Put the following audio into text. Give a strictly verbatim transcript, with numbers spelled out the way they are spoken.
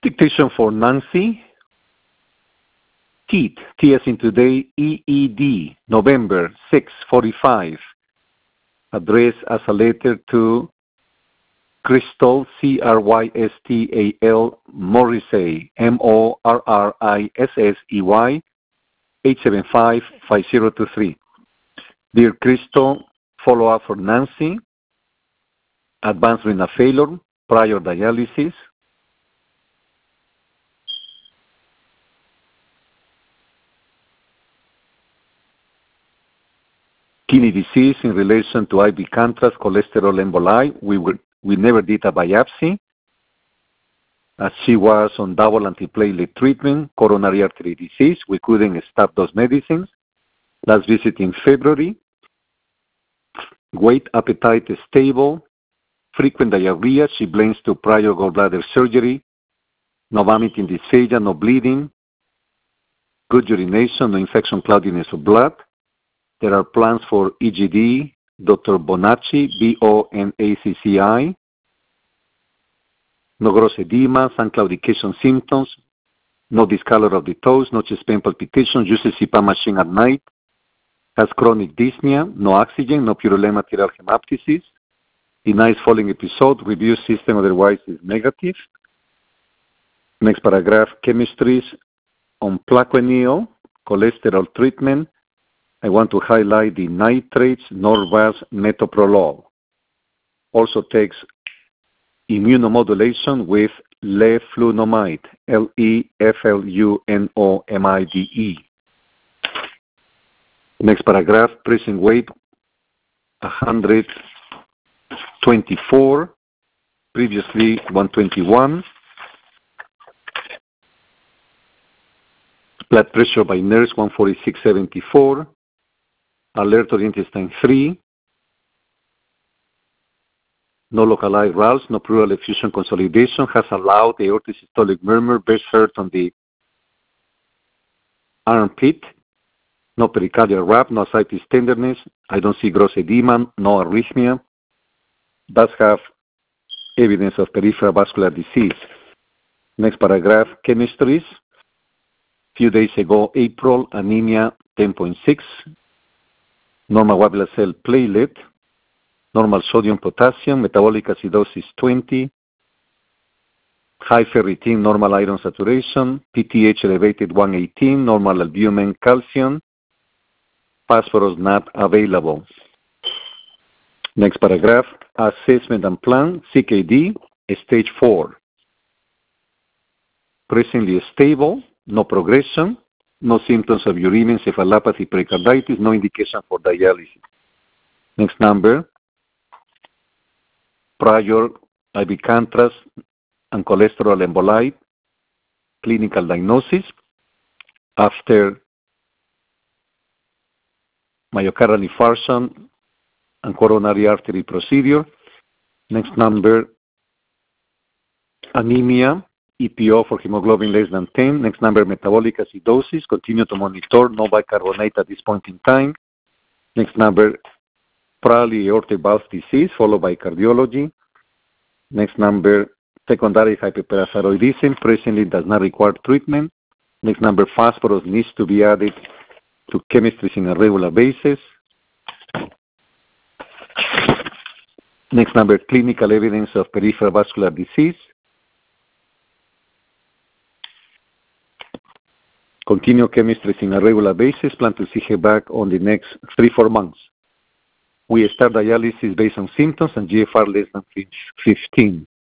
Dictation for Nancy. Teeth, T as in today, E E D, November six forty-five. Address as a letter to Crystal, C R Y S T A L, Morrissey, M O R R I S S E Y, eight seven five, five zero two three. Dear Crystal, follow-up for Nancy. Advanced renal failure, prior dialysis. Kidney disease in relation to I V contrast, cholesterol emboli. We were, we never did a biopsy, as she was on double antiplatelet treatment, coronary artery disease. We couldn't stop those medicines. Last visit in February. Weight, appetite is stable. Frequent diarrhea. She blames to prior gallbladder surgery. No vomiting, dysphagia, no bleeding. Good urination, no infection, cloudiness of blood. There are plans for E G D, Doctor Bonacci, B O N A C C I. No gross edema, sun claudication symptoms, no discolor of the toes, no chest pain palpitations, uses C PAP machine at night, has chronic dyspnea, no oxygen, no purulema tiral hemoptysis, denies falling episode, review system otherwise is negative. Next paragraph, chemistries on Plaquenil, cholesterol treatment. I want to highlight the nitrates, Norvasc, metoprolol. Also takes immunomodulation with leflunomide, L E F L U N O M I D E. Next paragraph, present weight one hundred twenty-four, previously one twenty-one. Blood pressure by nurse one forty-six seventy-four. Alert of intestine three. No localized rals, no pleural effusion consolidation, has allowed aortic systolic murmur, best heard on the armpit. No pericardial wrap, no ascites tenderness. I don't see gross edema, no arrhythmia. Does have evidence of peripheral vascular disease. Next paragraph, chemistries. Few days ago, April, anemia ten point six. Normal white blood cell platelet, normal sodium potassium, metabolic acidosis twenty, high ferritin, normal iron saturation, P T H elevated one eighteen, normal albumin, calcium, phosphorus not available. Next paragraph, assessment and plan, C K D, stage four. Presently stable, no progression. No symptoms of uremia, encephalopathy, pericarditis, no indication for dialysis. Next number, prior I V contrast and cholesterol emboli, clinical diagnosis after myocardial infarction and coronary artery procedure. Next number, anemia, E P O for hemoglobin less than ten. Next number, metabolic acidosis. Continue to monitor, no bicarbonate at this point in time. Next number, probably aortic valve disease, followed by cardiology. Next number, secondary hyperparathyroidism. Presently does not require treatment. Next number, phosphorus needs to be added to chemistries on a regular basis. Next number, clinical evidence of peripheral vascular disease. Continue chemistry on a regular basis. Plan to see her back on the next three, four months. We start dialysis based on symptoms and G F R less than fifteen.